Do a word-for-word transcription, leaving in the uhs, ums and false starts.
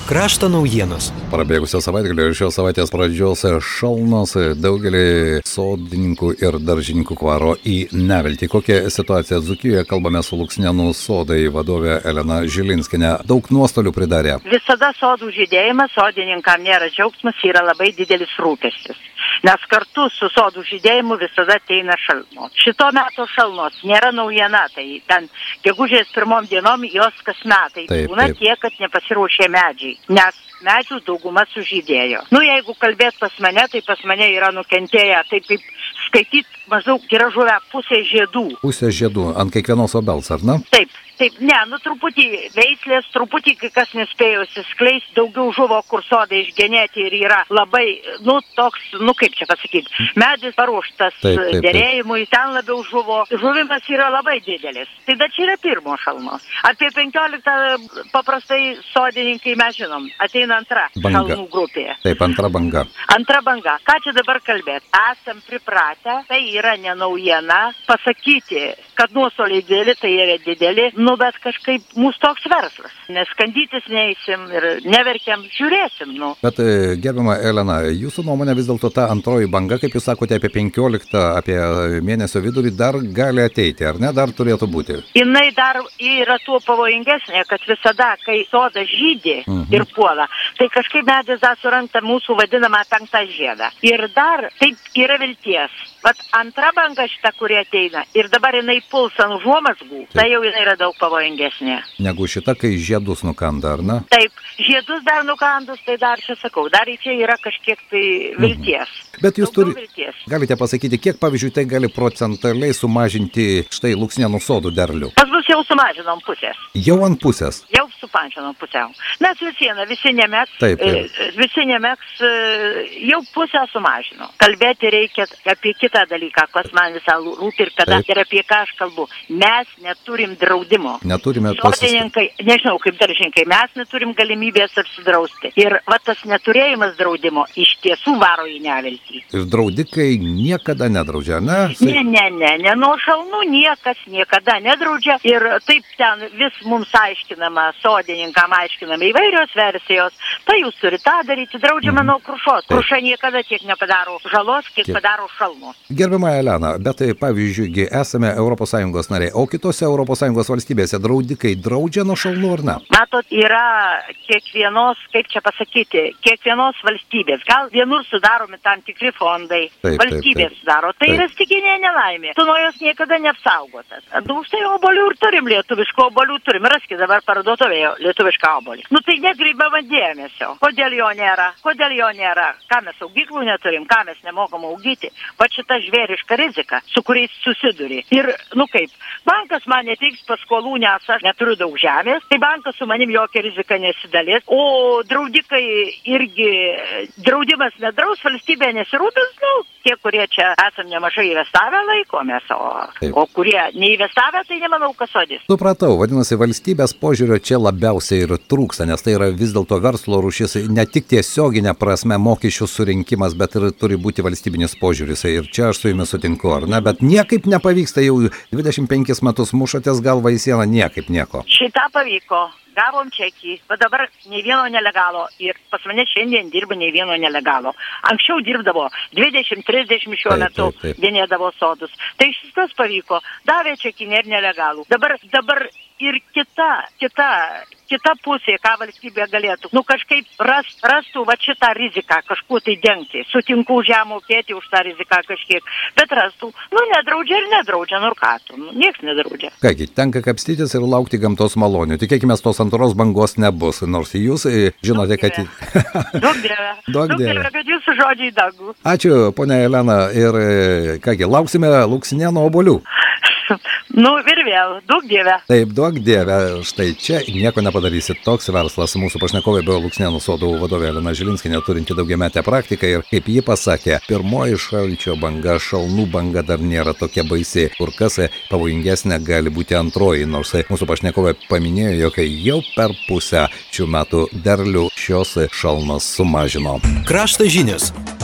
Krašto naujienos. Prabėgusio savaitgalio ir šios savaitės pradžios šalnos daugelį sodininkų ir daržininkų kvaro į neviltį. Kokia situacija Dzūkijoje? Kalbame su Luksnėnų sodai vadovė Elena Žilinskienė. Daug nuostolių pridarė. Visada sodų žydėjimas sodininkam nėra džiaugsmas, yra labai didelis rūpestis. Nes kartu su sodų žydėjimu visada ateina šalnos. Šito meto šalnos nėra naujiena, tai ten gegužės pirmom dienom jos kas metai būna tiek, kad nepasiruošė medžiai. Nes medžių dauguma sužydėjo. Nu, jeigu kalbėt pas mane, tai pas mane yra nukentėję, taip kaip skaityt, maždaug yra žuvę pusė žiedų. Pusė žiedų ant kiekvienos obels, ar ne? Taip, taip, ne, nu truputį veislės, truputį kai kas nespėjo skleisti, daugiau žuvo, kur sodai išgenėti ir yra labai, nu, toks, nu, kaip čia pasakyti, medis paruoštas derėjimui, ten labiau žuvo, žuvimas yra labai didelis. Tai da čia yra pirmo šalnos. Apie penkioliktą paprastai sodininkai mes žinom, ateina antra banga. Šalnų grupė. Taip, antra banga. Antra banga. Ką čia dabar kalbėt? Esam pripratę, tai yra ne naujiena, pasakyti, kad nuostoliai dideli, tai yra dideli, nu bet kažkaip mūsų toks verslas. Nes skandytis neįsim ir neverkiam, žiūrėsim, nu. Bet gerbiama Elena, jūsų nuomonė vis dėlto ta antroji banga, kaip jūs sakote, apie penkioliktą, apie mėnesio vidurį dar gali ateiti, ar ne? Dar turėtų būti. Jinai dar yra tuo pavojingesnė, kad visada, kai sodas žydi mhm. ir puola, tai kažkaip medis dar suranta mūsų vadinamą penktą žiedą. Ir dar taip yra vilties. Vat antra banga šita, kuri ateina, ir dabar jinai puls ant užuomazgų, tai jau jinai yra daug pavojingesnė. Negu šita, kai žiedus nukanda, ar ne? Taip, žiedus dar nukandus, tai dar čia sakau, dar čia yra kažkiek tai vilties. Mhm. Bet jūs turi, galite pasakyti, kiek, pavyzdžiui, tai gali procentaliai sumažinti štai Luksnėnų sodų derlių? Pas mus jau sumažinom pusės. Jau ant pusės? Jau sumažinom pusiau. Nes visieną, visi nemeks, taip, taip. visi nemeks, jau pusę sumažino. Kalbėti reikia apie kitą dalyką, kas man visą rūpi ir kada ir apie ką aš kalbu. Mes neturim draudimo. Neturime tos... Sodininkai, nežinau, kaip daržininkai, mes neturim galimybės apsidrausti. Ir va tas neturėjimas draudimo iš tiesų varo į neviltį. Ir draudikai niekada nedraudžia, ne? Ne, ne, ne, ne, nuo šalnų niekas niekada nedraudžia. Ir taip ten vis mums aiškinama, sodininkam aiškinama įvairios versijos. Tai jūs turite tą daryti, draudžiama mm. nuo krušos. Kruša niekada tiek nepadaro žalos, kiek Kiek. padaro šalmos. Gerbiama Elena, bet tai pavyzdžiui, esame Europos Sąjungos nariai, o kitose Europos Sąjungos valstybėse draudikai draudžia nuo šalnų ar ne? Matot, yra kiekvienos, kaip čia pasakyti, kiekvienos valstybės. Gal vienur sudaromi tam tikri fondai, taip, valstybės taip, taip. sudaro. Tai taip. yra stikinė nelaimė. Tu nuo jos niekada neapsaugotas. Už tai obolių ir turim lietuviško obolių, turim. Raskit dabar parduotuvėje lietuvišką obolį. Nu tai nekreipama dėmesio. Kodėl jo nėra? Kodėl jo nėra? Ką mes augyklų neturim? Ką mes nemokam augyti? Va šita žvėriška rizika, su kuriais susiduri. Ir, nu kaip, bankas man neteiks paskolų, nes aš neturiu daug žemės, tai bankas su manim jokia rizika nesidalės. O draudikai irgi, draudimas nedraus, valstybė nesirūpins, nu, tie, kurie čia esam nemažai investavę laikomės, o, o kurie neįvestavę, tai nemanau, kas sodys. Supratau, vadinasi, valstybės požiūrio čia labiausiai ir trūksta, nes tai yra vis dėlto verslo rūšis, ne tik tiesioginė prasme mokesčių surinkimas, bet ir turi būti valstybinis požiūris. Ir čia aš su jumis sutinku, ar ne? Bet niekaip nepavyksta, jau dvidešimt penkis metus mušatės galvą į sieną, niekaip nieko. Šitą pavyko. Gavom čekį, bet dabar nei vieno nelegalo ir pas mane šiandien dirba nei vieno nelegalo. Anksčiau dirbdavo dvidešimt trisdešimt šiuo taip, metu genėdavo sodus. Tai šitas pavyko, davė čekį ir nelegalų. Dabar, dabar ir kita, kita, kita pusė, ką valstybė galėtų, nu kažkaip ras, rastų va šitą riziką kažkuo tai dengti. Sutinku už ją mokėti už tą riziką kažkiek, bet rastų, nu nedraudžia ir nedraudžia, nu ką tu, nu, nieks nedraudžia. Kągi, tenka kapstytis ir laukti gamtos malonių. Tikėkime, tos antros bangos nebus, nors jūs žinote, kad... Daug dievė. Daug dievė, kad jūsų žodžiai dangų. Ačiū, ponia Elena, ir kągi, lauksime Luksnėnų obuolių. Nu ir vėl, daug dievė. Taip, daug dievė. Štai čia nieko nepadarysi. Toks verslas. Mūsų pašnekovė buvo Luksnėnų sodų vadovė Elena Žilinskienė, turinti daugiametę praktiką. Ir kaip ji pasakė, pirmoji šalčio banga, šalnų banga dar nėra tokia baisi. Kur kas pavojingesnė gali būti antroji. Nors mūsų pašnekovė paminėjo, jog jau per pusę šių metų derlių šios šalnos sumažino. Krašto žinios.